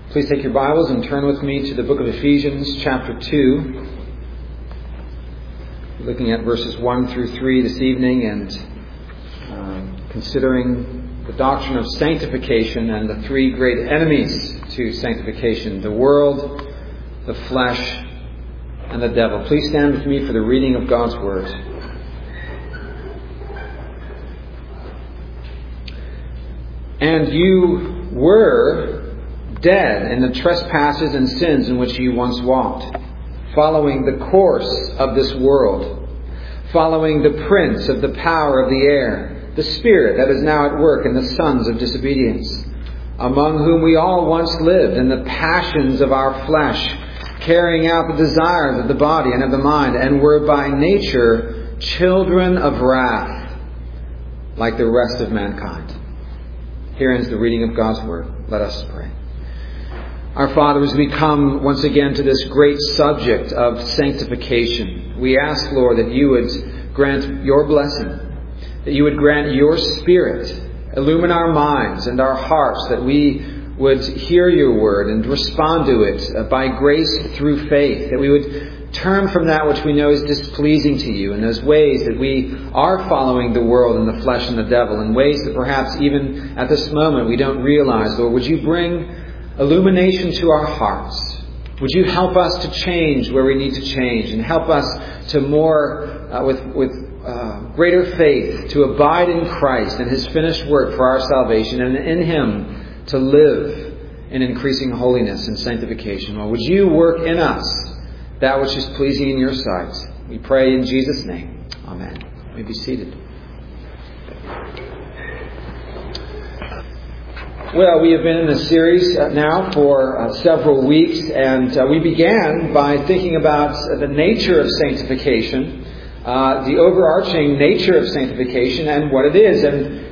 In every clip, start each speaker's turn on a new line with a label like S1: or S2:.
S1: Please take your Bibles and turn with me to the book of Ephesians, chapter 2. We're looking at verses 1 through 3 this evening and considering the doctrine of sanctification and the three great enemies to sanctification: the world, the flesh, and the devil. Please stand with me for the reading of God's Word. And you were dead in the trespasses and sins in which you once walked, following the course of this world, following the prince of the power of the air, the spirit that is now at work in the sons of disobedience, among whom we all once lived in the passions of our flesh, carrying out the desires of the body and of the mind, and were by nature children of wrath, like the rest of mankind. Here ends the reading of God's Word. Let us pray. Our Father, as we come once again to this great subject of sanctification, we ask, Lord, that you would grant your blessing, that you would grant your Spirit, illumine our minds and our hearts, that we would hear your word and respond to it by grace through faith, that we would turn from that which we know is displeasing to you in those ways that we are following the world and the flesh and the devil, in ways that perhaps even at this moment we don't realize. Lord, would you bring illumination to our hearts? Would you help us to change where we need to change, and help us to more, with greater faith, to abide in Christ and His finished work for our salvation, and in Him to live in increasing holiness and sanctification. Lord, would you work in us that which is pleasing in your sight? We pray in Jesus' name. Amen. You may be seated. Well, we have been in this series now for several weeks, and we began by thinking about the nature of sanctification, the overarching nature of sanctification and what it is.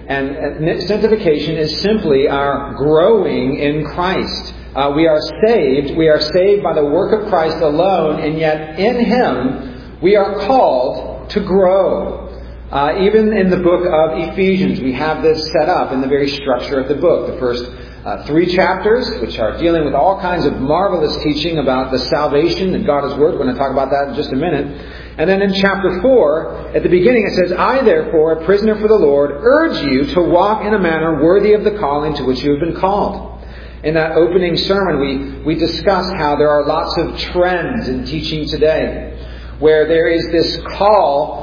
S1: And sanctification is simply our growing in Christ. We are saved. We are saved by the work of Christ alone, and yet in Him we are called to grow. Even in the book of Ephesians, we have this set up in the very structure of the book. The first 3 chapters, which are dealing with all kinds of marvelous teaching about the salvation that God has worked. We're going to talk about that in just a minute. And then in chapter 4, at the beginning, it says, I, therefore, a prisoner for the Lord, urge you to walk in a manner worthy of the calling to which you have been called. In that opening sermon, we discussed how there are lots of trends in teaching today, where there is this call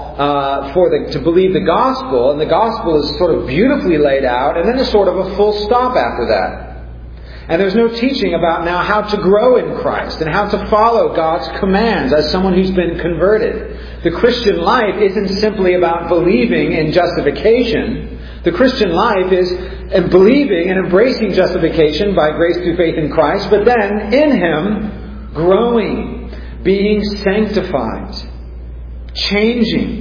S1: to believe the gospel, and the gospel is sort of beautifully laid out, and then there's sort of a full stop after that. And there's no teaching about now how to grow in Christ and how to follow God's commands as someone who's been converted. The Christian life isn't simply about believing in justification. The Christian life is believing and embracing justification by grace through faith in Christ, but then in Him growing, being sanctified, changing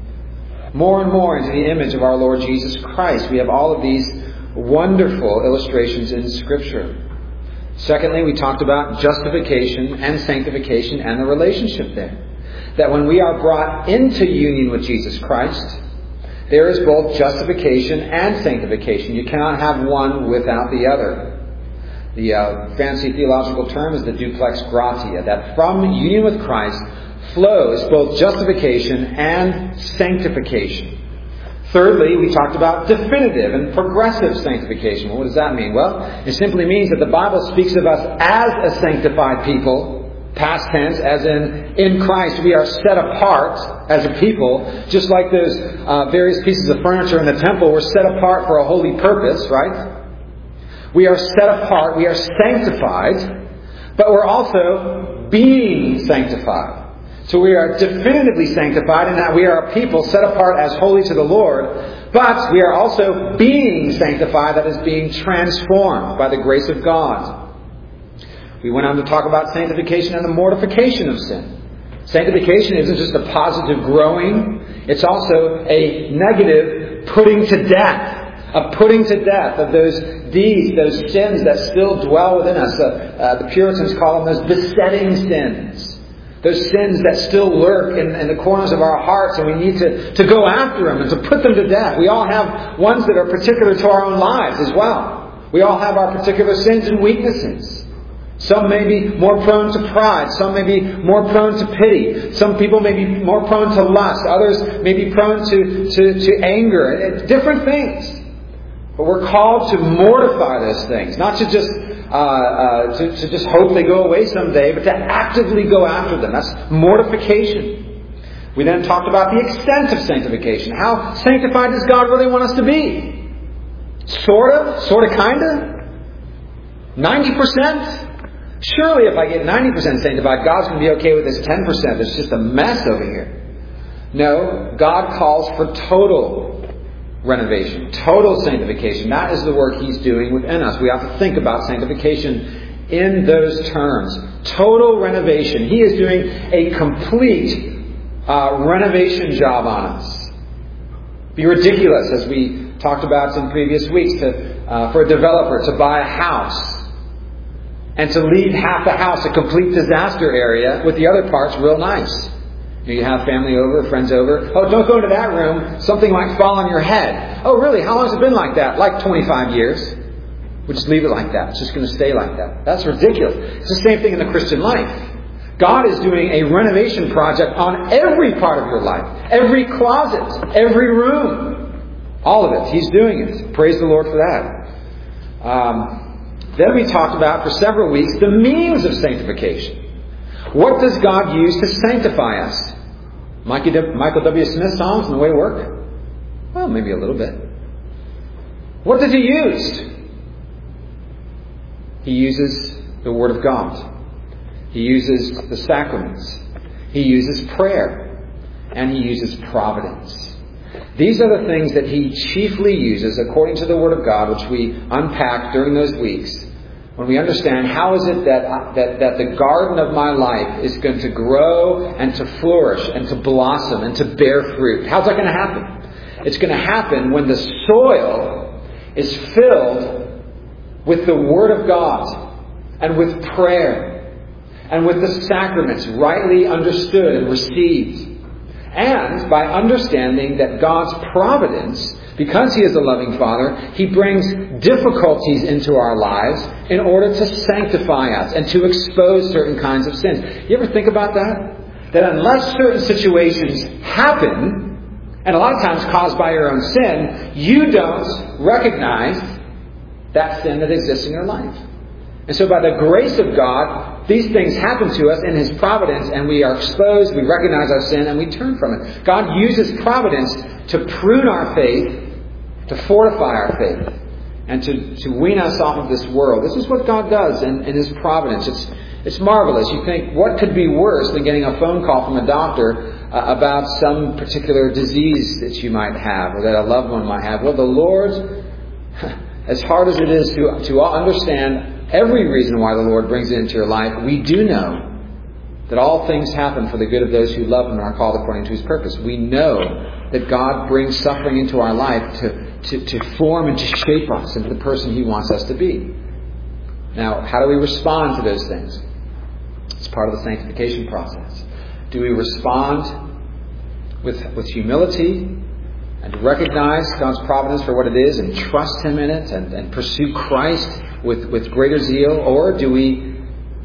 S1: more and more into the image of our Lord Jesus Christ. We have all of these wonderful illustrations in Scripture. Secondly, we talked about justification and sanctification and the relationship there. That when we are brought into union with Jesus Christ, there is both justification and sanctification. You cannot have one without the other. The fancy theological term is the duplex gratia, that from union with Christ flows both justification and sanctification. Thirdly, we talked about definitive and progressive sanctification. Well, what does that mean? Well, it simply means that the Bible speaks of us as a sanctified people, past tense, as in Christ we are set apart as a people, just like those various pieces of furniture in the temple were set apart for a holy purpose, right? We are set apart, we are sanctified, but we're also being sanctified. So we are definitively sanctified in that we are a people set apart as holy to the Lord, but we are also being sanctified, that is being transformed by the grace of God. We went on to talk about sanctification and the mortification of sin. Sanctification isn't just a positive growing, it's also a negative putting to death, of those deeds, those sins that still dwell within us. The Puritans call them those besetting sins. Those sins that still lurk in the corners of our hearts, and we need to go after them and to put them to death. We all have ones that are particular to our own lives as well. We all have our particular sins and weaknesses. Some may be more prone to pride. Some may be more prone to pity. Some people may be more prone to lust. Others may be prone to anger. Different things. But we're called to mortify those things. Not to just to just hope they go away someday, but to actively go after them. That's mortification. We then talked about the extent of sanctification. How sanctified does God really want us to be? Sort of, kinda? 90%? Surely if I get 90% sanctified, God's going to be okay with this 10%. There's just a mess over here. No, God calls for total renovation, total sanctification. That is the work He's doing within us. We have to think about sanctification in those terms. Total renovation. He is doing a complete renovation job on us. It'd be ridiculous, as we talked about in previous weeks, for a developer to buy a house and to leave half the house a complete disaster area with the other parts real nice. You have family over, friends over. Oh, don't go into that room. Something might fall on your head. Oh, really? How long has it been like that? Like 25 years. We'll just leave it like that. It's just going to stay like that. That's ridiculous. It's the same thing in the Christian life. God is doing a renovation project on every part of your life. Every closet. Every room. All of it. He's doing it. Praise the Lord for that. Then we talked about, for several weeks, the means of sanctification. What does God use to sanctify us? Michael W. Smith songs on the way to work? Well, maybe a little bit. What does He use? He uses the Word of God. He uses the sacraments. He uses prayer. And He uses providence. These are the things that He chiefly uses according to the Word of God, which we unpacked during those weeks. When we understand how is it that the garden of my life is going to grow and to flourish and to blossom and to bear fruit. How's that going to happen? It's going to happen when the soil is filled with the Word of God and with prayer and with the sacraments rightly understood and received. And by understanding that God's providence, because He is a loving Father, He brings difficulties into our lives in order to sanctify us and to expose certain kinds of sins. You ever think about that? That unless certain situations happen, and a lot of times caused by your own sin, you don't recognize that sin that exists in your life. And so by the grace of God, these things happen to us in His providence, and we are exposed, we recognize our sin, and we turn from it. God uses providence to prune our faith, to fortify our faith, and to wean us off of this world. This is what God does in His providence. It's marvelous. You think, what could be worse than getting a phone call from a doctor about some particular disease that you might have or that a loved one might have? Well, the Lord, as hard as it is to understand every reason why the Lord brings it into your life, we do know that all things happen for the good of those who love Him and are called according to His purpose. We know that God brings suffering into our life to form and to shape us into the person He wants us to be. Now, how do we respond to those things? It's part of the sanctification process. Do we respond with humility and recognize God's providence for what it is and trust Him in it and pursue Christ with greater zeal, or do we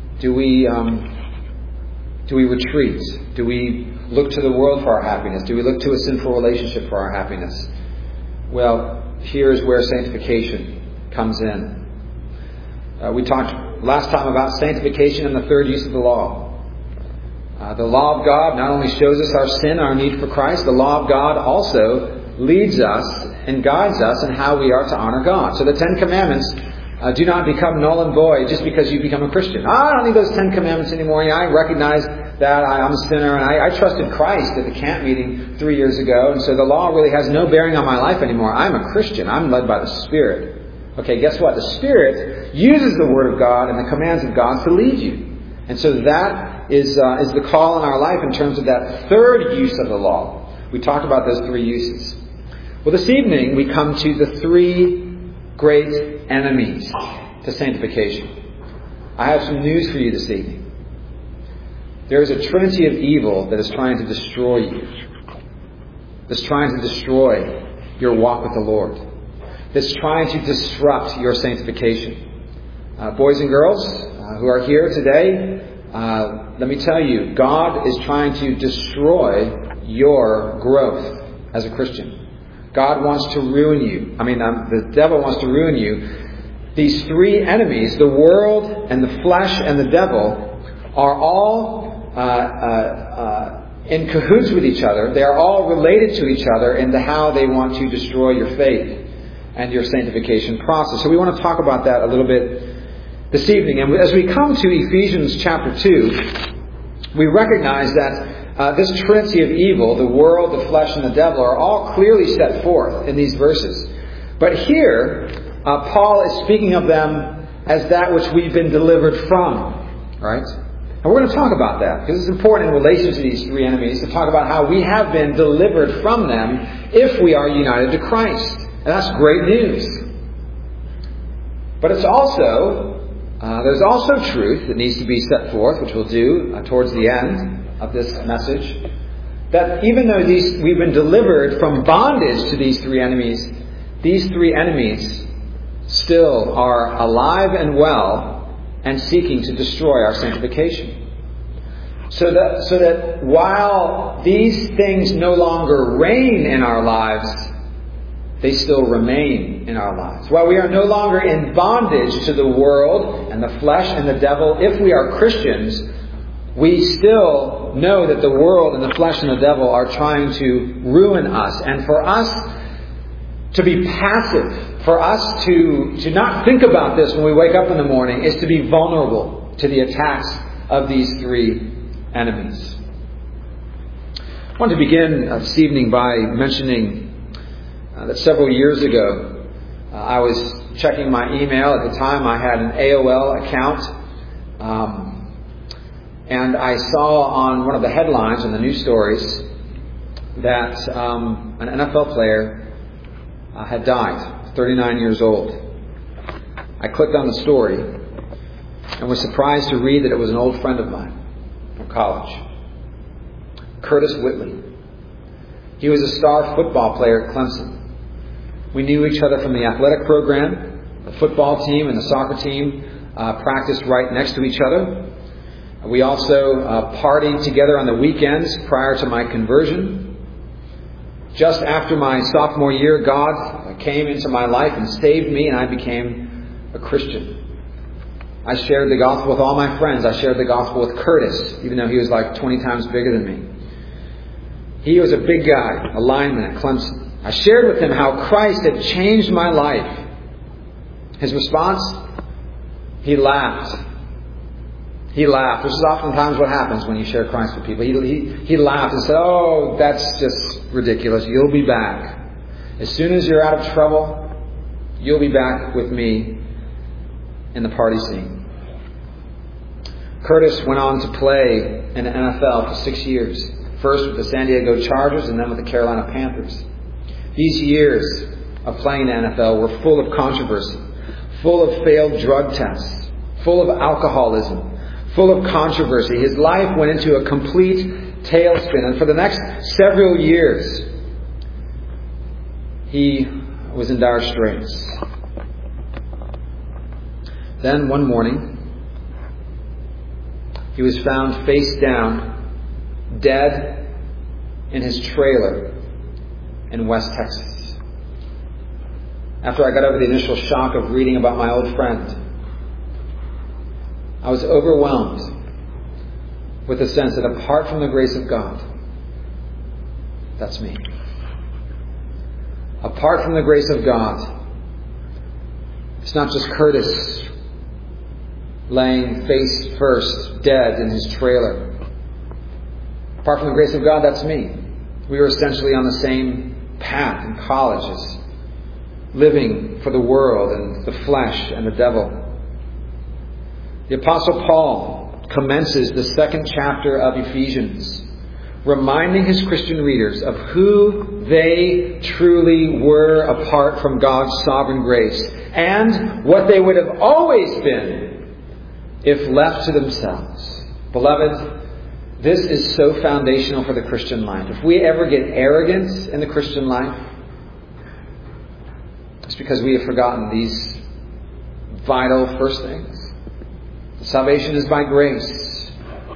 S1: retreat? Do we look to the world for our happiness? Do we look to a sinful relationship for our happiness? Well, here is where sanctification comes in. We talked last time about sanctification and the third use of the law. The law of God not only shows us our sin, our need for Christ, the law of God also leads us and guides us in how we are to honor God. So the Ten Commandments do not become null and void just because you become a Christian. I don't need those 10 Commandments anymore. I recognize that I'm a sinner, and I trusted Christ at the camp meeting 3 years ago, and so the law really has no bearing on my life anymore. I'm a Christian. I'm led by the Spirit. Okay, guess what? The Spirit uses the Word of God and the commands of God to lead you. And so that is the call in our life in terms of that third use of the law. We talked about those three uses. Well, this evening we come to the three great enemies to sanctification. I have some news for you this evening. There is a trinity of evil that is trying to destroy you. That's trying to destroy your walk with the Lord. That's trying to disrupt your sanctification. Boys and girls, who are here today, let me tell you, God is trying to destroy your growth as a Christian. God wants to ruin you. The devil wants to ruin you. These three enemies, the world and the flesh and the devil, are all in cahoots with each other. They are all related to each other into how they want to destroy your faith and your sanctification process. So we want to talk about that a little bit this evening. And as we come to Ephesians chapter 2, we recognize that this trinity of evil, the world, the flesh, and the devil, are all clearly set forth in these verses. But here, Paul is speaking of them as that which we've been delivered from. Right? And we're going to talk about that, because it's important in relation to these three enemies to talk about how we have been delivered from them if we are united to Christ. And that's great news. But it's also, there's also truth that needs to be set forth, which we'll do towards the end of this message, that even though we've been delivered from bondage to these three enemies still are alive and well and seeking to destroy our sanctification. So that while these things no longer reign in our lives, they still remain in our lives. While we are no longer in bondage to the world and the flesh and the devil, if we are Christians, we still know that the world and the flesh and the devil are trying to ruin us. And for us to be passive, for us to not think about this when we wake up in the morning, is to be vulnerable to the attacks of these three enemies. I want to begin this evening by mentioning that several years ago, I was checking my email. At the time, I had an AOL account. And I saw on one of the headlines in the news stories that an NFL player had died, 39 years old. I clicked on the story and was surprised to read that it was an old friend of mine from college, Curtis Whitley. He was a star football player at Clemson. We knew each other from the athletic program. The football team and the soccer team practiced right next to each other. We also partied together on the weekends prior to my conversion. Just after my sophomore year, God came into my life and saved me, and I became a Christian. I shared the gospel with all my friends. I shared the gospel with Curtis, even though he was like 20 times bigger than me. He was a big guy, a lineman at Clemson. I shared with him how Christ had changed my life. His response? He laughed. He laughed. This is oftentimes what happens when you share Christ with people. He laughed and said, "Oh, that's just ridiculous. You'll be back. As soon as you're out of trouble, you'll be back with me in the party scene." Curtis went on to play in the NFL for 6 years. First with the San Diego Chargers and then with the Carolina Panthers. These years of playing in the NFL were full of controversy, full of failed drug tests, full of alcoholism, full of controversy. His life went into a complete tailspin. And for the next several years, he was in dire straits. Then one morning, he was found face down, dead in his trailer in West Texas. After I got over the initial shock of reading about my old friend, I was overwhelmed with the sense that apart from the grace of God, that's me. Apart from the grace of God, it's not just Curtis laying face first, dead in his trailer. Apart from the grace of God, that's me. We were essentially on the same path in colleges, living for the world and the flesh and the devil. The Apostle Paul commences the second chapter of Ephesians, reminding his Christian readers of who they truly were apart from God's sovereign grace, and what they would have always been if left to themselves. Beloved, this is so foundational for the Christian life. If we ever get arrogant in the Christian life, it's because we have forgotten these vital first things. Salvation is by grace.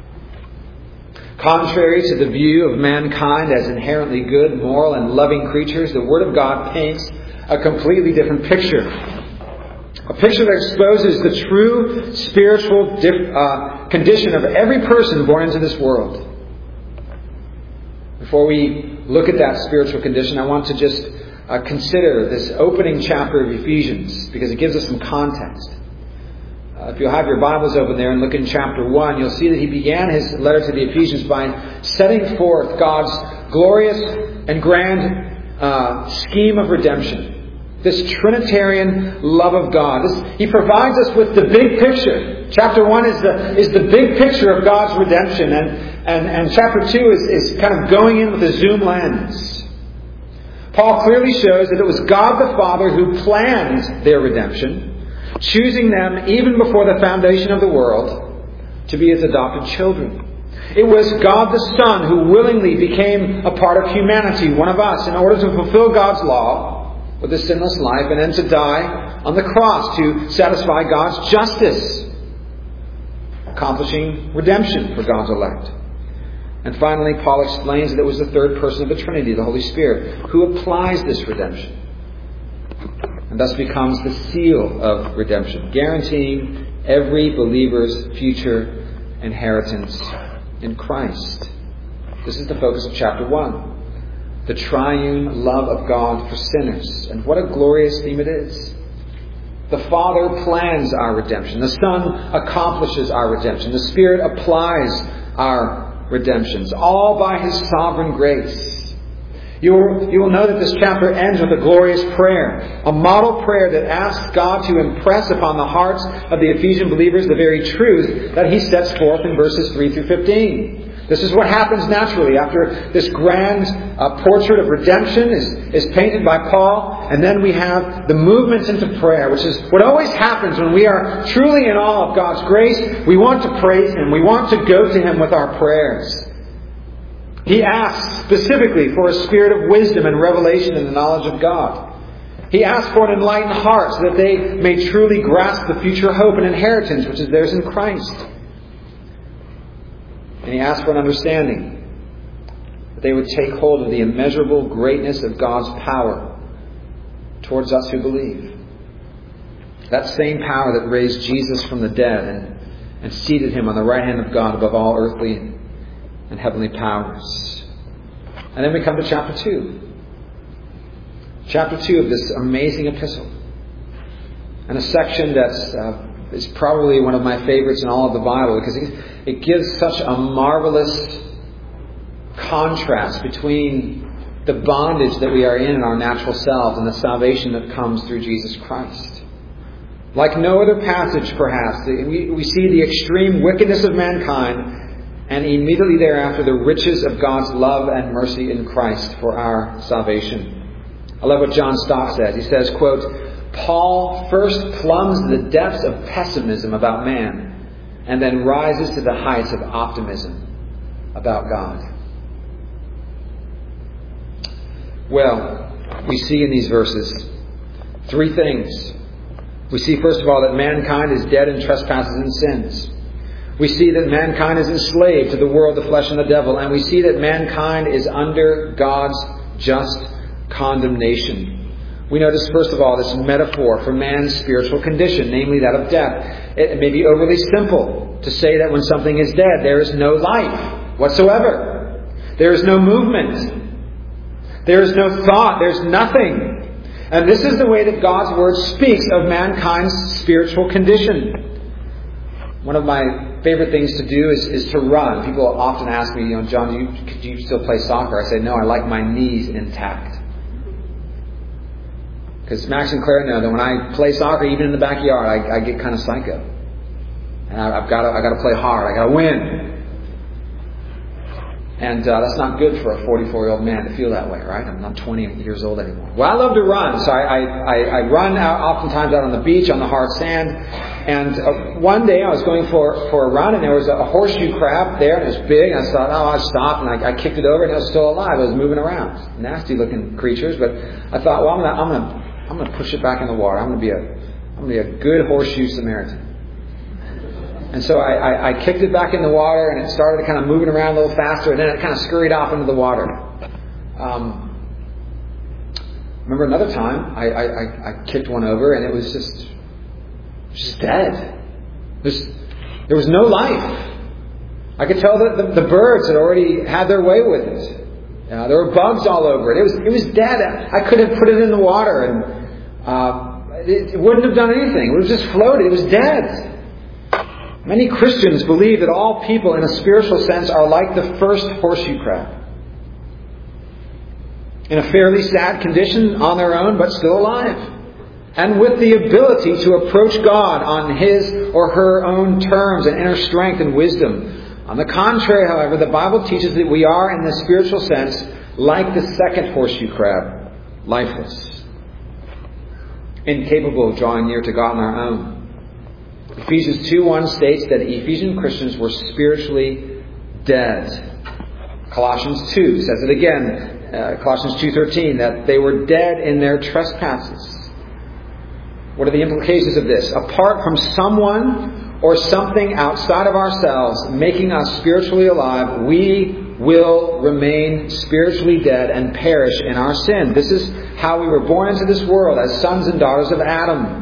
S1: Contrary to the view of mankind as inherently good, moral, and loving creatures, the Word of God paints a completely different picture. A picture that exposes the true spiritual condition of every person born into this world. Before we look at that spiritual condition, I want to just consider this opening chapter of Ephesians, because it gives us some context. If you'll have your Bibles open there and look in chapter 1, you'll see that he began his letter to the Ephesians by setting forth God's glorious and grand scheme of redemption. This Trinitarian love of God. He provides us with the big picture. Chapter 1 is the big picture of God's redemption. And chapter 2 is kind of going in with a zoom lens. Paul clearly shows that it was God the Father who planned their redemption, choosing them even before the foundation of the world to be His adopted children. It was God the Son who willingly became a part of humanity, one of us, in order to fulfill God's law with a sinless life, and then to die on the cross to satisfy God's justice, accomplishing redemption for God's elect. And finally, Paul explains that it was the third person of the Trinity, the Holy Spirit, who applies this redemption, and thus becomes the seal of redemption, guaranteeing every believer's future inheritance in Christ. This is the focus of chapter 1. The triune love of God for sinners. And what a glorious theme it is. The Father plans our redemption. The Son accomplishes our redemption. The Spirit applies our redemptions, all by His sovereign grace. You will know that this chapter ends with a glorious prayer, a model prayer that asks God to impress upon the hearts of the Ephesian believers the very truth that He sets forth in verses 3 through 15. This is what happens naturally after this grand portrait of redemption is painted by Paul. And then we have the movement into prayer, which is what always happens when we are truly in awe of God's grace. We want to praise Him. We want to go to Him with our prayers. He asks specifically for a spirit of wisdom and revelation in the knowledge of God. He asks for an enlightened heart so that they may truly grasp the future hope and inheritance which is theirs in Christ. And He asked for an understanding that they would take hold of the immeasurable greatness of God's power towards us who believe. That same power that raised Jesus from the dead and seated Him on the right hand of God above all earthly and heavenly powers. And then we come to chapter 2. Chapter 2 of this amazing epistle. And a section that's is probably one of my favorites in all of the Bible, because it gives such a marvelous contrast between the bondage that we are in our natural selves and the salvation that comes through Jesus Christ. Like no other passage, perhaps, we see the extreme wickedness of mankind, and immediately thereafter the riches of God's love and mercy in Christ for our salvation. I love what John Stott says. He says, quote, Paul first plumbs the depths of pessimism about man and then rises to the heights of optimism about God. Well, we see in these verses three things. We see, first of all, that mankind is dead in trespasses and sins. We see that mankind is enslaved to the world, the flesh, and the devil. And we see that mankind is under God's just condemnation. We notice, first of all, this metaphor for man's spiritual condition, namely that of death. It may be overly simple to say that when something is dead, there is no life whatsoever. There is no movement. There is no thought. There's nothing. And this is the way that God's Word speaks of mankind's spiritual condition. One of my favorite things to do is to run. People often ask me, John, do you still play soccer? I say, no, I like my knees intact. Because Max and Claire know that when I play soccer, even in the backyard, I get kind of psycho. And I've got to play hard. I got to win. And that's not good for a 44-year-old man to feel that way, right? I'm not 20 years old anymore. Well, I love to run, so I run out, oftentimes out on the beach on the hard sand. And one day I was going for a run, and there was a horseshoe crab there, and it was big. And I thought, I'll stop, and I kicked it over, and it was still alive. It was moving around, nasty-looking creatures. But I thought, well, I'm going to push it back in the water. I'm going to be a good horseshoe Samaritan. And so I kicked it back in the water, and it started kind of moving around a little faster, and then it kind of scurried off into the water. Remember another time, I kicked one over, and it was just dead. There was no life. I could tell that the birds had already had their way with it. There were bugs all over it. It was dead. I could have put it in the water, and it wouldn't have done anything. It would have just floated. It was dead. Many Christians believe that all people, in a spiritual sense, are like the first horseshoe crab. In a fairly sad condition on their own, but still alive. And with the ability to approach God on his or her own terms and inner strength and wisdom. On the contrary, however, the Bible teaches that we are, in the spiritual sense, like the second horseshoe crab, lifeless. Incapable of drawing near to God on our own. Ephesians 2:1 states that Ephesian Christians were spiritually dead. Colossians 2 says it again. Colossians 2:13, that they were dead in their trespasses. What are the implications of this? Apart from someone or something outside of ourselves making us spiritually alive, we will remain spiritually dead and perish in our sin. This is how we were born into this world as sons and daughters of Adam.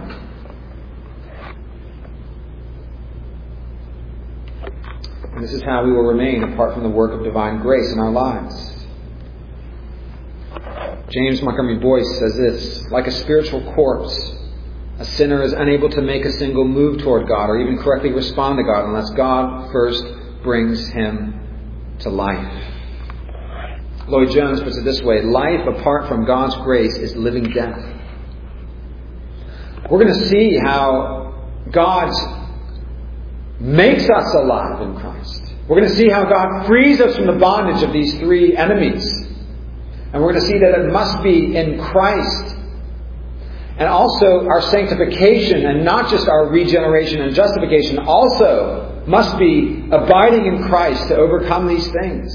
S1: And this is how we will remain apart from the work of divine grace in our lives. James Montgomery Boyce says this: like a spiritual corpse, a sinner is unable to make a single move toward God or even correctly respond to God unless God first brings him to life. Lloyd Jones puts it this way: life apart from God's grace is living death. We're going to see how God makes us alive in Christ. We're going to see how God frees us from the bondage of these three enemies. And we're going to see that it must be in Christ. And also our sanctification, and not just our regeneration and justification, also must be abiding in Christ to overcome these things.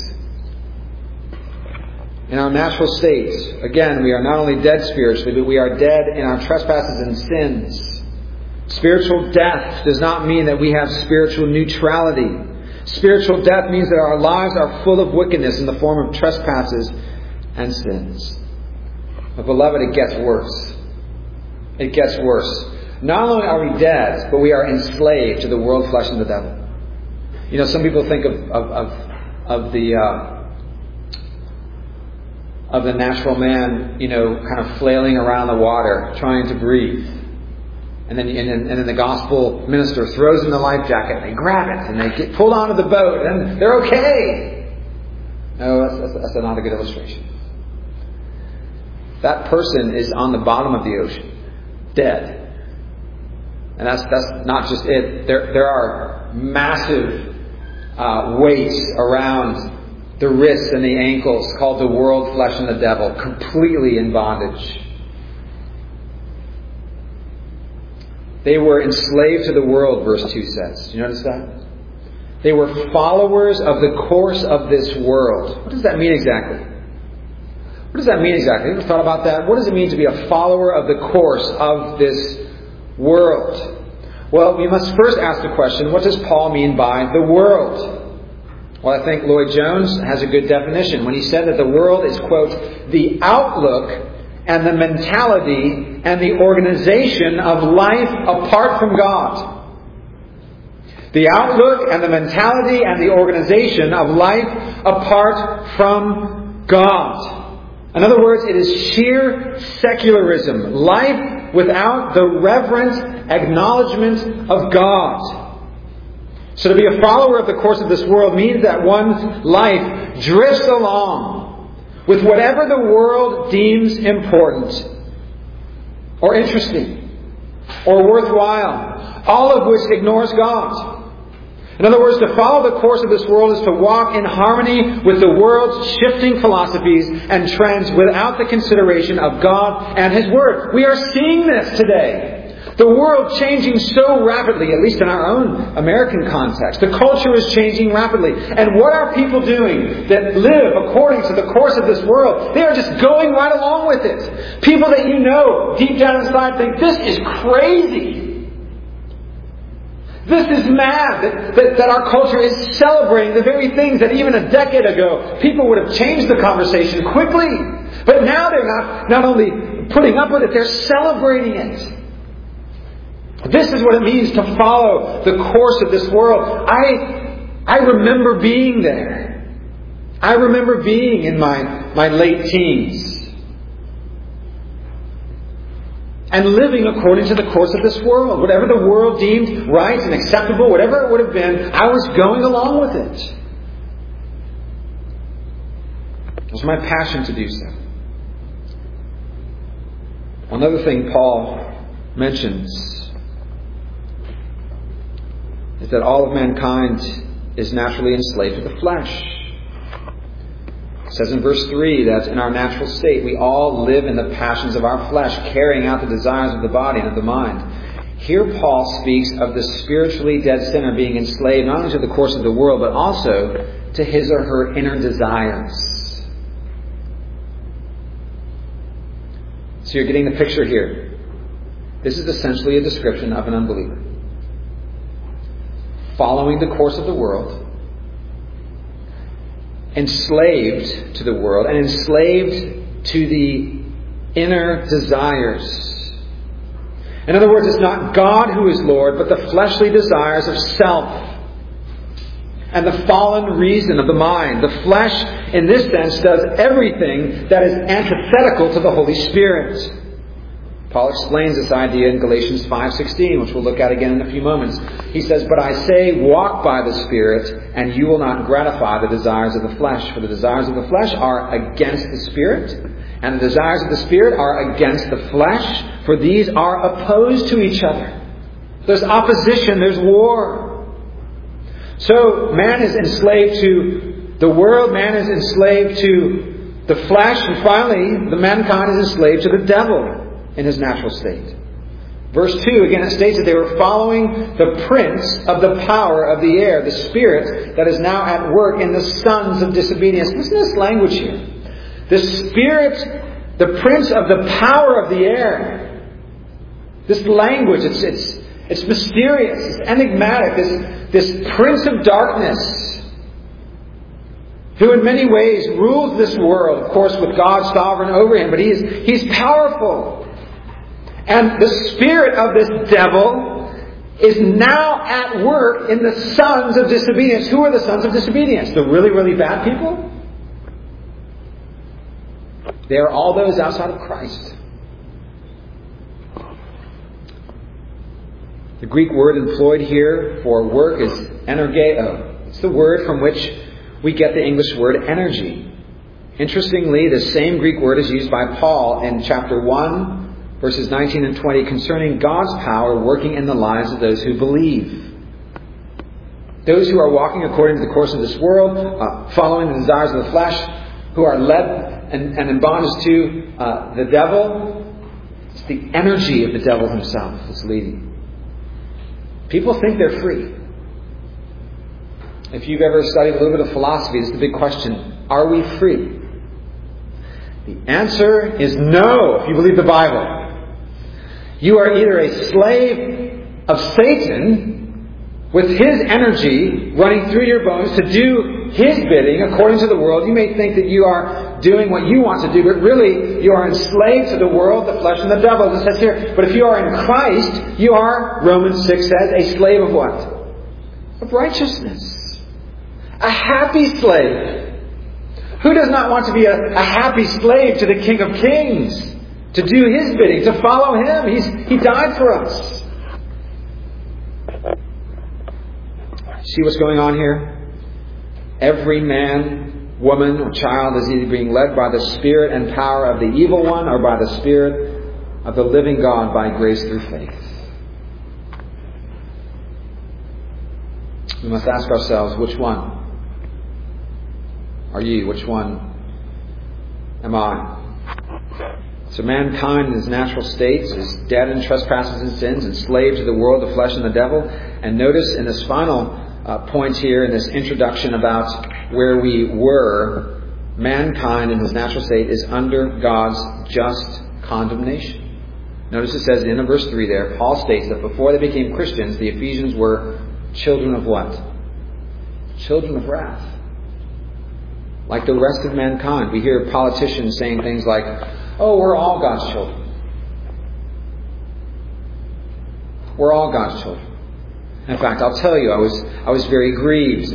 S1: In our natural state, again, we are not only dead spiritually, but we are dead in our trespasses and sins. Spiritual death does not mean that we have spiritual neutrality. Spiritual death means that our lives are full of wickedness in the form of trespasses and sins. But beloved, it gets worse. It gets worse. Not only are we dead, but we are enslaved to the world, flesh, and the devil. You know, some people think of the natural man, you know, kind of flailing around the water, trying to breathe. And then the gospel minister throws in the life jacket, and they grab it, and they get pulled onto the boat, and they're okay. No, that's not a good illustration. That person is on the bottom of the ocean, dead. And that's not just it. There are massive weights around the wrists and the ankles called the world, flesh, and the devil, completely in bondage. They were enslaved to the world, verse 2 says. Do you notice that? They were followers of the course of this world. What does that mean exactly? What does that mean exactly? Have you ever thought about that? What does it mean to be a follower of the course of this world? Well, we must first ask the question, what does Paul mean by the world? Well, I think Lloyd Jones has a good definition when he said that the world is, quote, the outlook and the mentality and the organization of life apart from God. The outlook and the mentality and the organization of life apart from God. In other words, it is sheer secularism. Life without the reverent acknowledgement of God. So to be a follower of the course of this world means that one's life drifts along with whatever the world deems important or interesting or worthwhile, all of which ignores God. In other words, to follow the course of this world is to walk in harmony with the world's shifting philosophies and trends without the consideration of God and His Word. We are seeing this today. The world changing so rapidly, at least in our own American context. The culture is changing rapidly. And what are people doing that live according to the course of this world? They are just going right along with it. People that you know deep down inside think, this is crazy. This is mad that our culture is celebrating the very things that even a decade ago people would have changed the conversation quickly. But now they're not only putting up with it, they're celebrating it. This is what it means to follow the course of this world. I remember being there. I remember being in my late teens. And living according to the course of this world. Whatever the world deemed right and acceptable, whatever it would have been, I was going along with it. It was my passion to do so. Another thing Paul mentions is that all of mankind is naturally enslaved to the flesh. It says in verse 3 that in our natural state we all live in the passions of our flesh, carrying out the desires of the body and of the mind. Here Paul speaks of the spiritually dead sinner being enslaved not only to the course of the world, but also to his or her inner desires. So you're getting the picture here. This is essentially a description of an unbeliever. Following the course of the world, enslaved to the world, and enslaved to the inner desires. In other words, it's not God who is Lord, but the fleshly desires of self and the fallen reason of the mind. The flesh, in this sense, does everything that is antithetical to the Holy Spirit. Paul explains this idea in Galatians 5:16, which we'll look at again in a few moments. He says, "But I say, walk by the Spirit, and you will not gratify the desires of the flesh. For the desires of the flesh are against the Spirit, and the desires of the Spirit are against the flesh, for these are opposed to each other." There's opposition, there's war. So man is enslaved to the world, man is enslaved to the flesh, and finally, the mankind is enslaved to the devil in his natural state. Verse 2, again, it states that they were following the prince of the power of the air, the spirit that is now at work in the sons of disobedience. Listen to this language here. The spirit, the prince of the power of the air. This language, it's mysterious, it's enigmatic. This prince of darkness, who in many ways rules this world, of course with God sovereign over him, but he's powerful. And the spirit of this devil is now at work in the sons of disobedience. Who are the sons of disobedience? The really, really bad people? They are all those outside of Christ. The Greek word employed here for work is energeo. It's the word from which we get the English word energy. Interestingly, the same Greek word is used by Paul in chapter 1, verses 19 and 20, concerning God's power working in the lives of those who believe. Those who are walking according to the course of this world, following the desires of the flesh, who are led and in bondage to the devil. It's the energy of the devil himself that's leading. People think they're free. If you've ever studied a little bit of philosophy, this is the big question. Are we free? The answer is no, if you believe the Bible. You are either a slave of Satan with his energy running through your bones to do his bidding according to the world. You may think that you are doing what you want to do, but really you are enslaved to the world, the flesh, and the devil, as it says here. But if you are in Christ, you are, Romans 6 says, a slave of what? Of righteousness. A happy slave. Who does not want to be a happy slave to the King of Kings? To do his bidding, to follow him. He died for us. See what's going on here? Every man, woman, or child is either being led by the spirit and power of the evil one or by the Spirit of the living God by grace through faith. We must ask ourselves, which one are you? Which one am I? So mankind in his natural states is dead in trespasses and sins, enslaved to the world, the flesh, and the devil. And notice in this final point here, in this introduction about where we were, mankind in his natural state is under God's just condemnation. Notice it says in verse 3 there, Paul states that before they became Christians, the Ephesians were children of what? Children of wrath. Like the rest of mankind. We hear politicians saying things like, oh, we're all God's children. We're all God's children. In fact, I'll tell you, I was very grieved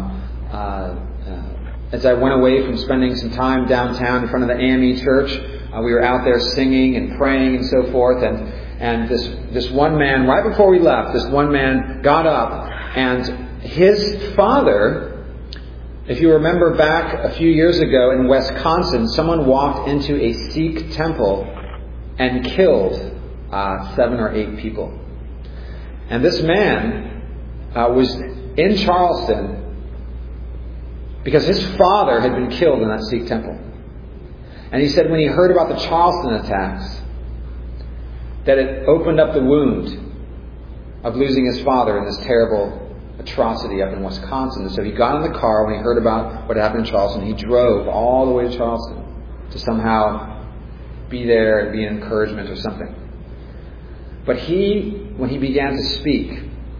S1: as I went away from spending some time downtown in front of the AME church. We were out there singing and praying and so forth, and this one man, right before we left, this one man got up, and his father, if you remember back a few years ago in Wisconsin, someone walked into a Sikh temple and killed 7 or 8 people. And this man was in Charleston because his father had been killed in that Sikh temple. And he said when he heard about the Charleston attacks, that it opened up the wound of losing his father in this terrible atrocity up in Wisconsin. And so he got in the car when he heard about what happened in Charleston. He drove all the way to Charleston to somehow be there and be an encouragement or something. But when he began to speak,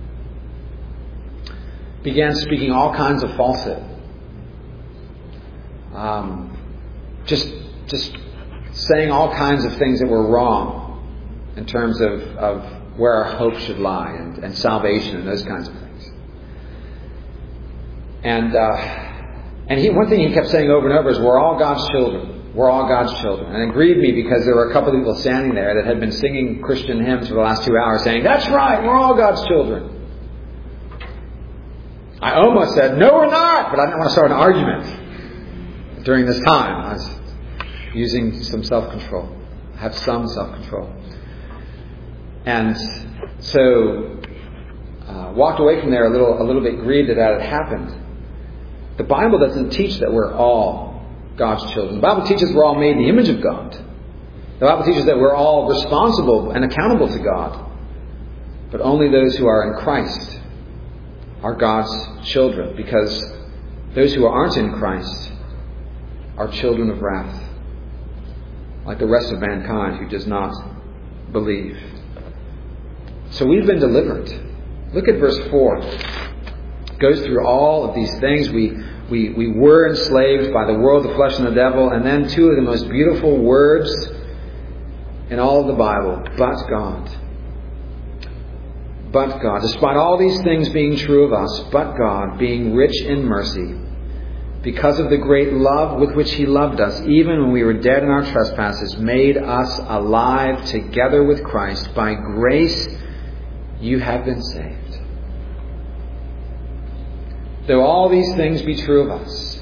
S1: began speaking all kinds of falsehood. Just saying all kinds of things that were wrong in terms of where our hope should lie and salvation and those kinds of things. And one thing he kept saying over and over is, we're all God's children. We're all God's children. And it grieved me because there were a couple of people standing there that had been singing Christian hymns for the last 2 hours saying, that's right, we're all God's children. I almost said, no, we're not, but I didn't want to start an argument during this time. I was using some self-control. I have some self-control. And so walked away from there a little bit grieved that had happened. The Bible doesn't teach that we're all God's children. The Bible teaches we're all made in the image of God. The Bible teaches that we're all responsible and accountable to God. But only those who are in Christ are God's children, because those who aren't in Christ are children of wrath, like the rest of mankind who does not believe. So we've been delivered. Look at verse 4. It goes through all of these things. We were enslaved by the world, the flesh, and the devil. And then 2 of the most beautiful words in all of the Bible. But God. But God. Despite all these things being true of us, but God, being rich in mercy, because of the great love with which He loved us, even when we were dead in our trespasses, made us alive together with Christ. By grace you have been saved. Though all these things be true of us,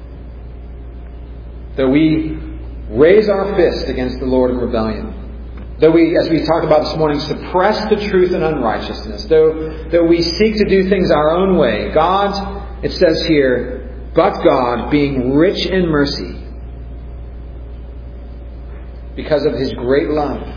S1: though we raise our fist against the Lord in rebellion, though we, as we talked about this morning, suppress the truth in unrighteousness, though we seek to do things our own way, God, it says here, but God, being rich in mercy, because of His great love,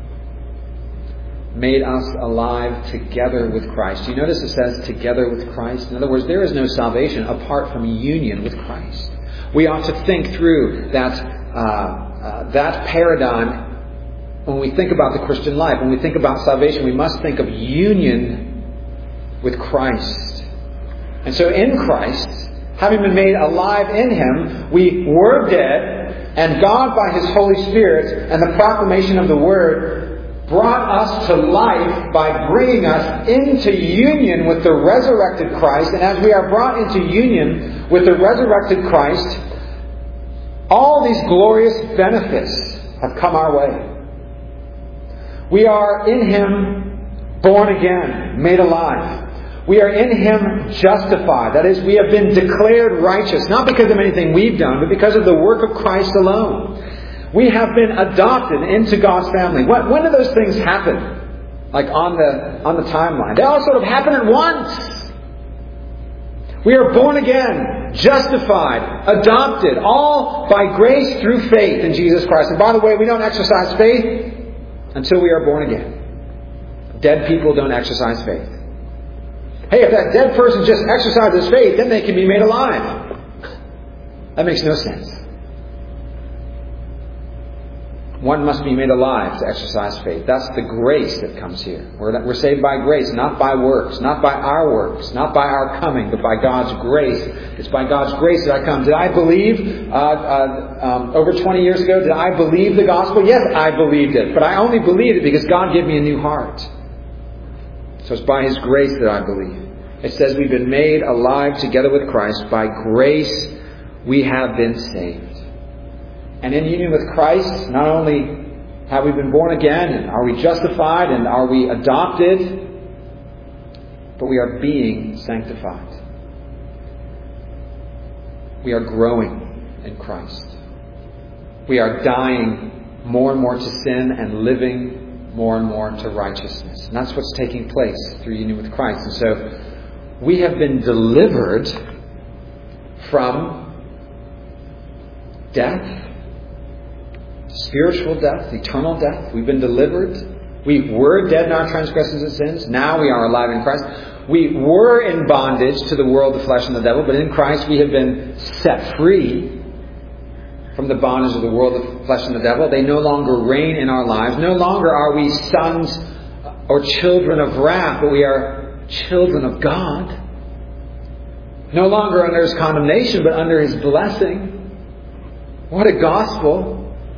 S1: made us alive together with Christ. You notice it says together with Christ. In other words, there is no salvation apart from union with Christ. We ought to think through that paradigm when we think about the Christian life. When we think about salvation, we must think of union with Christ. And so in Christ, having been made alive in Him, we were dead, and God, by His Holy Spirit and the proclamation of the Word, brought us to life by bringing us into union with the resurrected Christ. And as we are brought into union with the resurrected Christ, all these glorious benefits have come our way. We are in Him born again, made alive. We are in Him justified. That is, we have been declared righteous, not because of anything we've done, but because of the work of Christ alone. We have been adopted into God's family. When do those things happen? Like on the timeline. They all sort of happen at once. We are born again, justified, adopted, all by grace through faith in Jesus Christ. And by the way, we don't exercise faith until we are born again. Dead people don't exercise faith. Hey, if that dead person just exercises faith, then they can be made alive. That makes no sense. one must be made alive to exercise faith. That's the grace that comes here. We're saved by grace, not by works, not by our works, not by our coming, but by God's grace. It's by God's grace that I come. Did I believe over 20 years ago? Did I believe the gospel? Yes, I believed it. But I only believed it because God gave me a new heart. So it's by His grace that I believe. It says we've been made alive together with Christ. By grace we have been saved. And in union with Christ, not only have we been born again, and are we justified, and are we adopted, but we are being sanctified. We are growing in Christ. We are dying more and more to sin and living more and more to righteousness. And that's what's taking place through union with Christ. And so we have been delivered from death, spiritual death, eternal death. We've been delivered. We were dead in our transgressions and sins. Now we are alive in Christ. We were in bondage to the world, the flesh, and the devil. But in Christ we have been set free from the bondage of the world, the flesh, and the devil. They no longer reign in our lives. No longer are we sons or children of wrath, but we are children of God. No longer under His condemnation, but under His blessing. What a gospel.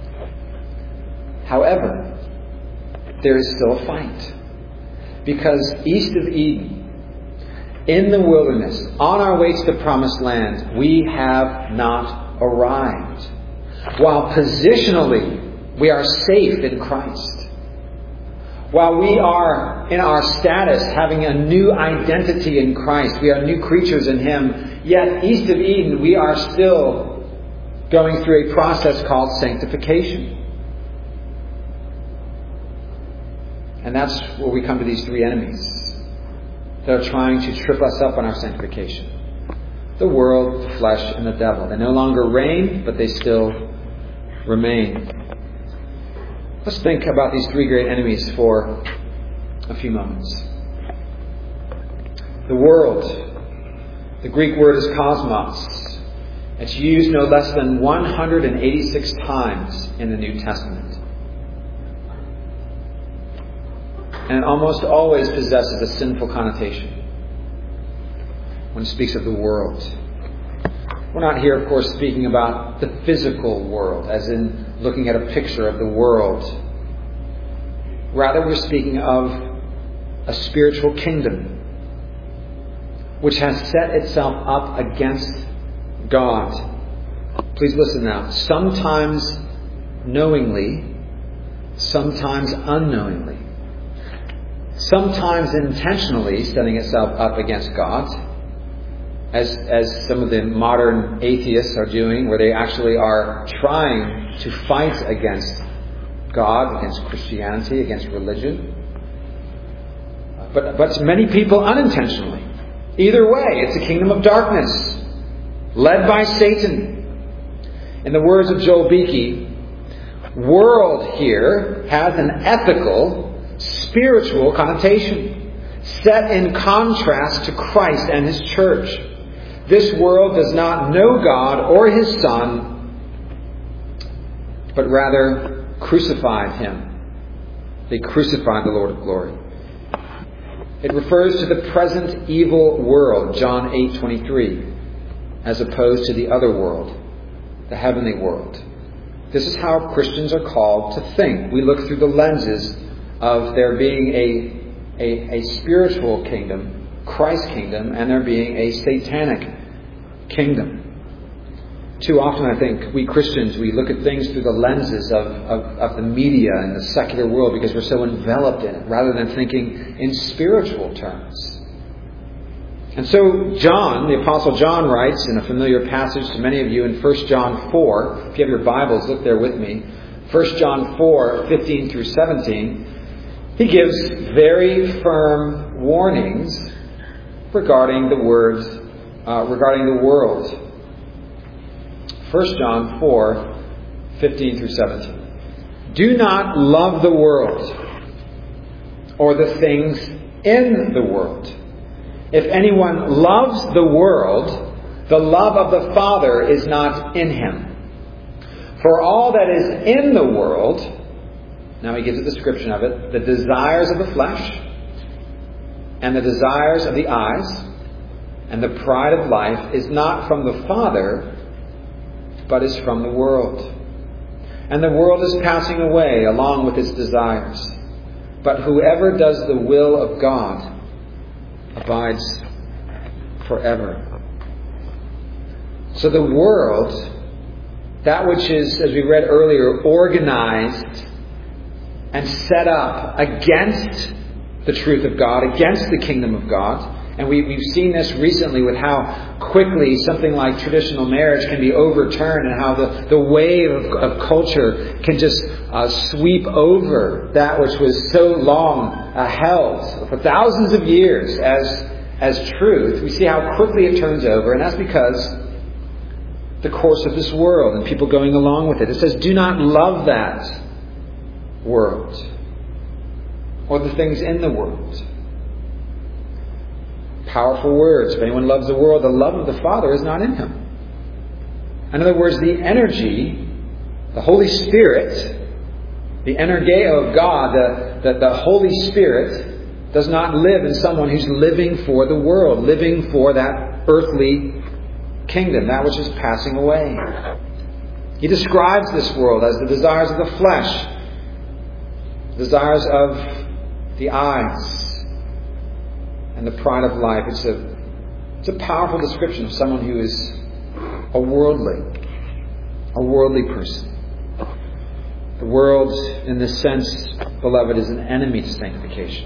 S1: However, there is still a fight. Because east of Eden, in the wilderness, on our way to the promised land, we have not arrived. While positionally, we are safe in Christ. While we are in our status, having a new identity in Christ, we are new creatures in Him, yet east of Eden, we are still going through a process called sanctification. And that's where we come to these three enemies that are trying to trip us up on our sanctification. The world, the flesh, and the devil. They no longer reign, but they still remain. Let's think about these three great enemies for a few moments. The world. The Greek word is cosmos. It's used no less than 186 times in the New Testament. And it almost always possesses a sinful connotation when it speaks of the world. We're not here, of course, speaking about the physical world, as in looking at a picture of the world. Rather, we're speaking of a spiritual kingdom which has set itself up against God. Please listen now. Sometimes knowingly, sometimes unknowingly. Sometimes intentionally setting itself up against God, as some of the modern atheists are doing, where they actually are trying to fight against God, against Christianity, against religion. But many people unintentionally. Either way, it's a kingdom of darkness, led by Satan. In the words of Joel Beakey, world here has an ethical, spiritual connotation, set in contrast to Christ and His church. This world does not know God or His Son, but rather crucified Him. They crucified the Lord of glory. It refers to the present evil world, John 8:23, as opposed to the other world, the heavenly world. This is how Christians are called to think. We look through the lenses of there being a spiritual kingdom, Christ's kingdom, and there being a satanic kingdom. Too often, I think, we Christians, we look at things through the lenses of the media and the secular world because we're so enveloped in it, rather than thinking in spiritual terms. And so John, the Apostle John, writes in a familiar passage to many of you in 1 John 4. If you have your Bibles, look there with me. 1 John 4, 15 through 17. He gives very firm warnings regarding the words, regarding the world. 1 John 4, 15 through 17. Do not love the world or the things in the world. If anyone loves the world, the love of the Father is not in him. For all that is in the world, now he gives a description of it, the desires of the flesh, and the desires of the eyes, and the pride of life is not from the Father, but is from the world. And the world is passing away along with its desires. But whoever does the will of God abides forever. So the world, that which is, as we read earlier, organized and set up against the truth of God, against the kingdom of God. And we've seen this recently with how quickly something like traditional marriage can be overturned, and how the wave of culture can just sweep over that which was so long held for thousands of years as truth. We see how quickly it turns over, and that's because the course of this world and people going along with it. It says, do not love that world or the things in the world. Powerful words. If anyone loves the world, the love of the Father is not in him. In other words, the energy, the Holy Spirit, the energeo of God, the Holy Spirit does not live in someone who's living for the world, living for that earthly kingdom, that which is passing away. He describes this world as the desires of the flesh, desires of the eyes, and the pride of life. It's a powerful description of someone who is a worldly person. The world, in this sense, beloved, is an enemy to sanctification.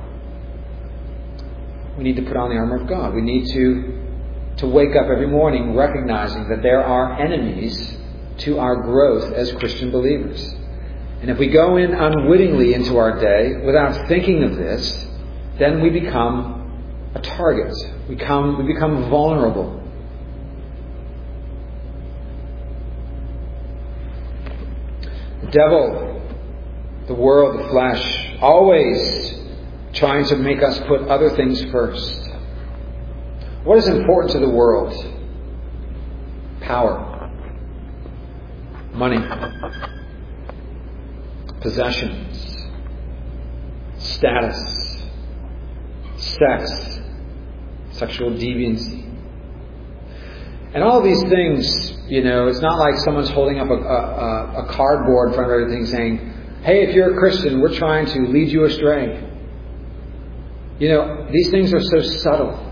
S1: We need to put on the armor of God. We need to wake up every morning recognizing that there are enemies to our growth as Christian believers. And if we go in unwittingly into our day without thinking of this, then we become a target. We become vulnerable. The devil, the world, the flesh, always trying to make us put other things first. What is important to the world? Power, money, possessions, status, sex, sexual deviancy. And all these things, it's not like someone's holding up a cardboard in front of everything saying, hey, if you're a Christian, we're trying to lead you astray. These things are so subtle.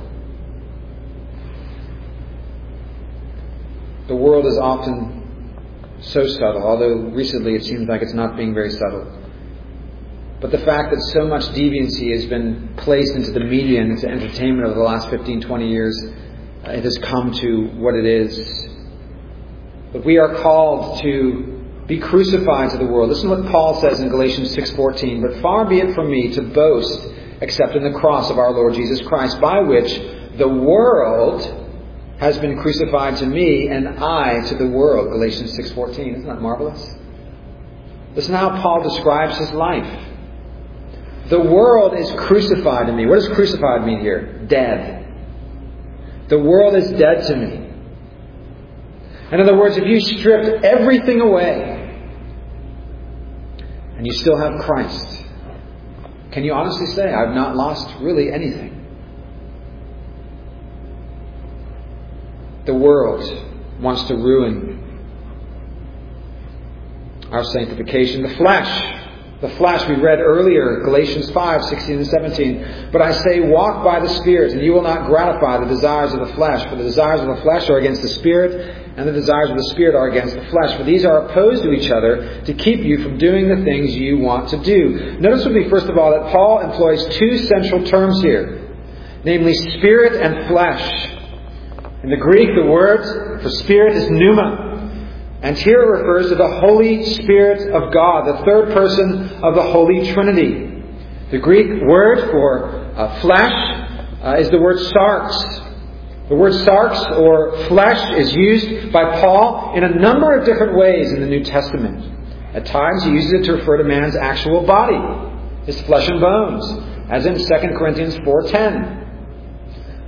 S1: The world is often so subtle, although recently it seems like it's not being very subtle. But the fact that so much deviancy has been placed into the media and into entertainment over the last 15, 20 years, it has come to what it is. But we are called to be crucified to the world. Listen to what Paul says in Galatians 6:14. But far be it from me to boast except in the cross of our Lord Jesus Christ, by which the world has been crucified to me and I to the world. Galatians 6:14. Isn't that marvelous? Listen how Paul describes his life. The world is crucified to me. What does crucified mean here? Dead. The world is dead to me. In other words, if you stripped everything away and you still have Christ, can you honestly say, I've not lost really anything? The world wants to ruin our sanctification. The flesh we read earlier, Galatians 5:16 and 17. But I say, walk by the Spirit, and you will not gratify the desires of the flesh. For the desires of the flesh are against the Spirit, and the desires of the Spirit are against the flesh. For these are opposed to each other to keep you from doing the things you want to do. Notice with me, first of all, that Paul employs two central terms here, namely spirit and flesh. In the Greek, the word for spirit is pneuma. And here it refers to the Holy Spirit of God, the third person of the Holy Trinity. The Greek word for flesh is the word sarx. The word sarx, or flesh, is used by Paul in a number of different ways in the New Testament. At times he uses it to refer to man's actual body, his flesh and bones, as in 2 Corinthians 4:10.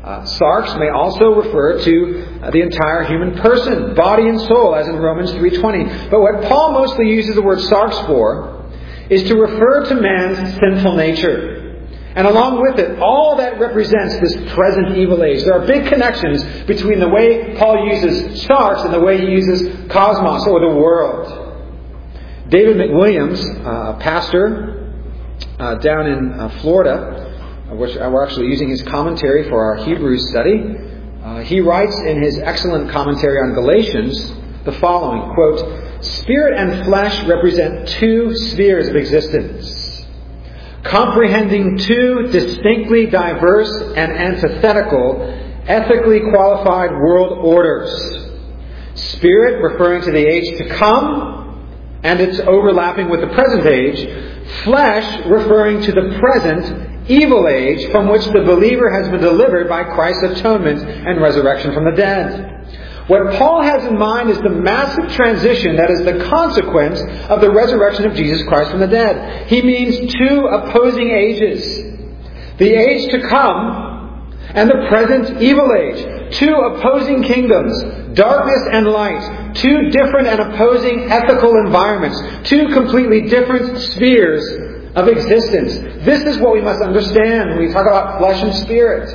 S1: Sarx may also refer to the entire human person, body and soul, as in Romans 3:20. But what Paul mostly uses the word sarx for is to refer to man's sinful nature. And along with it, all that represents this present evil age. There are big connections between the way Paul uses sarx and the way he uses cosmos, or the world. David McWilliams, a pastor down in Florida, which we're actually using his commentary for our Hebrews study, he writes in his excellent commentary on Galatians the following, quote, "Spirit and flesh represent two spheres of existence, comprehending two distinctly diverse and antithetical, ethically qualified world orders. Spirit referring to the age to come and its overlapping with the present age, flesh referring to the present evil age from which the believer has been delivered by Christ's atonement and resurrection from the dead." What Paul has in mind is the massive transition that is the consequence of the resurrection of Jesus Christ from the dead. He means two opposing ages. The age to come and the present evil age. Two opposing kingdoms, darkness and light. Two different and opposing ethical environments. Two completely different spheres of existence. This is what we must understand when we talk about flesh and spirit.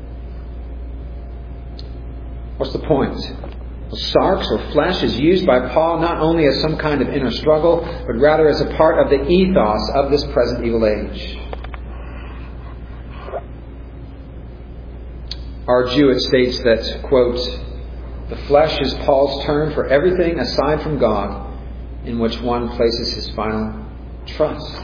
S1: What's the point? Well, sarx, or flesh, is used by Paul not only as some kind of inner struggle, but rather as a part of the ethos of this present evil age. R. Jewett states that, quote, "The flesh is Paul's term for everything aside from God in which one places his final trust."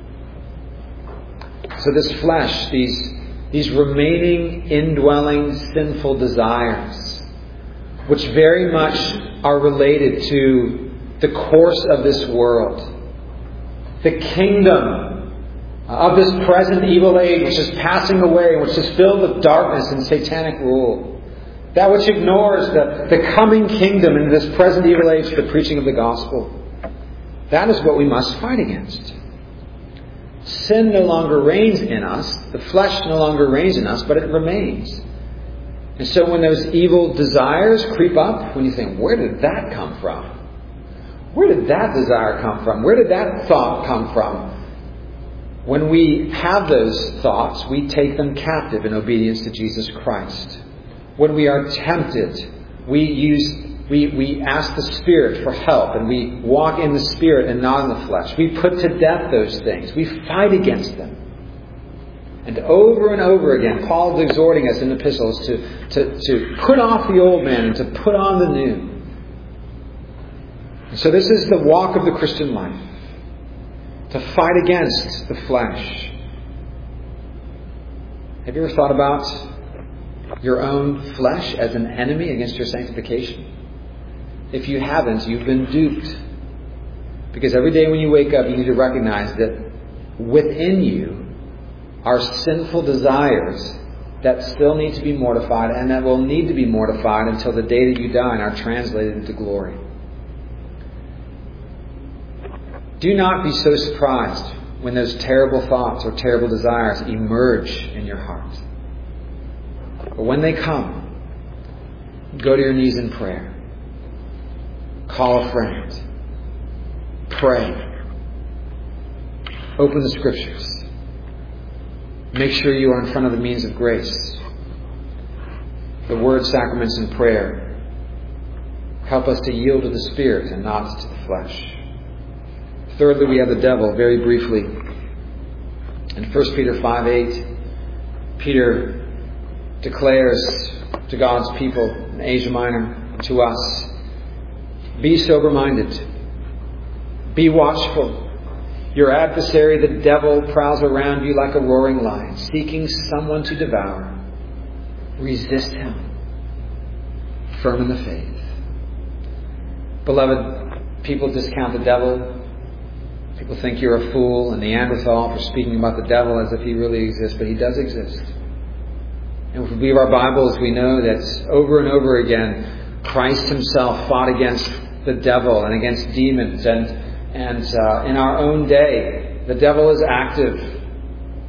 S1: So this flesh, these remaining indwelling sinful desires, which very much are related to the course of this world, the kingdom of this present evil age which is passing away, which is filled with darkness and satanic rule, that which ignores the coming kingdom in this present evil age, the preaching of the gospel. That is what we must fight against. Sin no longer reigns in us, the flesh no longer reigns in us, but it remains. And so when those evil desires creep up, when you think, where did that come from? Where did that desire come from? Where did that thought come from? When we have those thoughts, we take them captive in obedience to Jesus Christ. When we are tempted, we ask the Spirit for help, and we walk in the Spirit and not in the flesh. We put to death those things. We fight against them. And over again, Paul is exhorting us in epistles to put off the old man and to put on the new. And so this is the walk of the Christian life. To fight against the flesh. Have you ever thought about your own flesh as an enemy against your sanctification? If you haven't, you've been duped. Because every day when you wake up, you need to recognize that within you are sinful desires that still need to be mortified, and that will need to be mortified until the day that you die and are translated into glory. Do not be so surprised when those terrible thoughts or terrible desires emerge in your heart. But when they come, go to your knees in prayer. Call a friend. Pray. Open the Scriptures. Make sure you are in front of the means of grace. The Word, sacraments, and prayer help us to yield to the Spirit and not to the flesh. Thirdly, we have the devil, very briefly. In 1 Peter 5:8, Peter declares to God's people in Asia Minor, to us, "Be sober-minded. Be watchful. Your adversary, the devil, prowls around you like a roaring lion, seeking someone to devour. Resist him, firm in the faith." Beloved, people discount the devil. People think you're a fool, a Neanderthal, for speaking about the devil as if he really exists, but he does exist. And if we read our Bibles, we know that over and over again, Christ himself fought against the devil and against demons. And in our own day, the devil is active.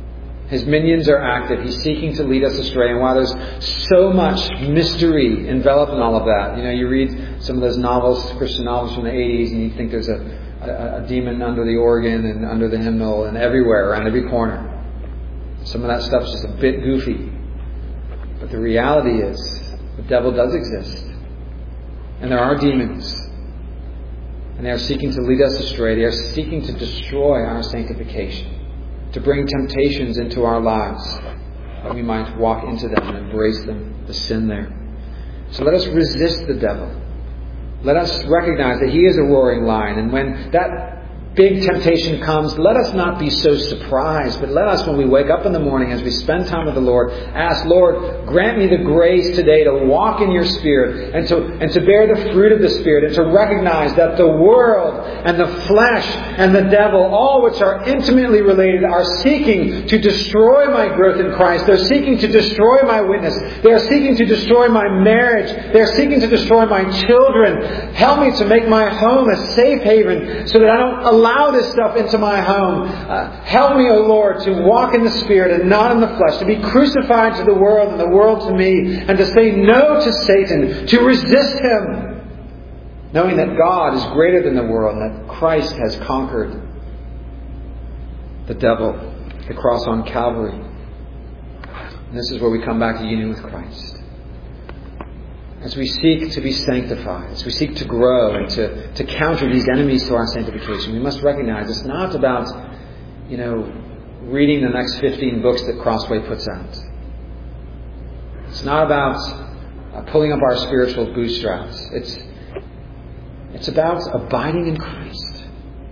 S1: His minions are active. He's seeking to lead us astray. And while there's so much mystery enveloped in all of that, you read some of those novels, Christian novels from the 80s, and you think there's a demon under the organ and under the hymnal and everywhere, around every corner. Some of that stuff's just a bit goofy. But the reality is, the devil does exist. And there are demons. And they are seeking to lead us astray. They are seeking to destroy our sanctification. To bring temptations into our lives, that we might walk into them and embrace them, the sin there. So let us resist the devil. Let us recognize that he is a roaring lion. And when that big temptation comes, let us not be so surprised, but let us, when we wake up in the morning, as we spend time with the Lord, ask, Lord, grant me the grace today to walk in your Spirit and to bear the fruit of the Spirit and to recognize that the world and the flesh and the devil, all which are intimately related, are seeking to destroy my growth in Christ. They're seeking to destroy my witness. They are seeking to destroy my marriage. They are seeking to destroy my children. Help me to make my home a safe haven so that I don't allow this stuff into my home. Help me, O Lord, to walk in the Spirit and not in the flesh, to be crucified to the world and the world to me, and to say no to Satan, to resist him, knowing that God is greater than the world and that Christ has conquered the devil, the cross on Calvary. And this is where we come back to union with Christ. As we seek to be sanctified, as we seek to grow and to counter these enemies to our sanctification, we must recognize it's not about, reading the next 15 books that Crossway puts out. It's not about pulling up our spiritual bootstraps. It's about abiding in Christ.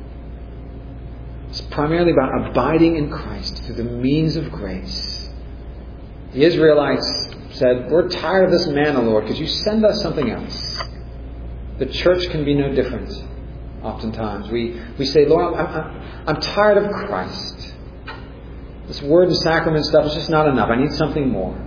S1: It's primarily about abiding in Christ through the means of grace. The Israelites said, we're tired of this manna, Lord. Could you send us something else? The church can be no different. Oftentimes we say, Lord, I'm tired of Christ. This word and sacrament stuff is just not enough. I need something more.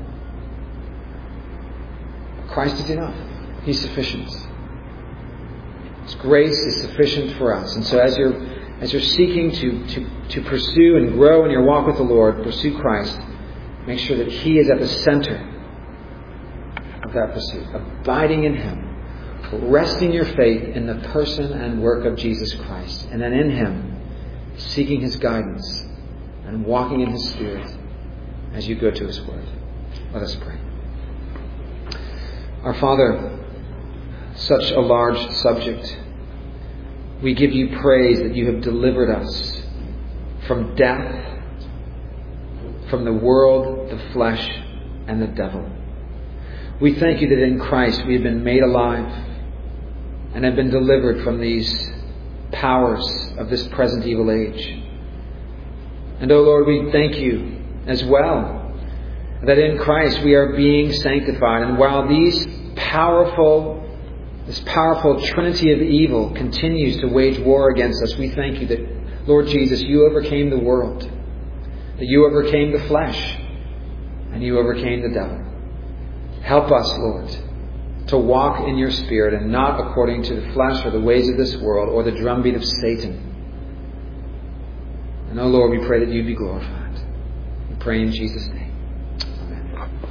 S1: Christ is enough. He's sufficient. His grace is sufficient for us. And so as you're seeking to pursue and grow in your walk with the Lord, pursue Christ, make sure that He is at the center of that pursuit, abiding in Him, resting your faith in the person and work of Jesus Christ, and then in Him, seeking His guidance and walking in His Spirit as you go to His Word. Let us pray. Our Father, such a large subject. We give you praise that you have delivered us from death, from the world, the flesh, and the devil. We thank you that in Christ we have been made alive and have been delivered from these powers of this present evil age. And, O Lord, we thank you as well that in Christ we are being sanctified. And while this powerful trinity of evil continues to wage war against us, we thank you that, Lord Jesus, you overcame the world, that you overcame the flesh, and you overcame the devil. Help us, Lord, to walk in your Spirit and not according to the flesh or the ways of this world or the drumbeat of Satan. And, oh Lord, we pray that you be glorified. We pray in Jesus' name.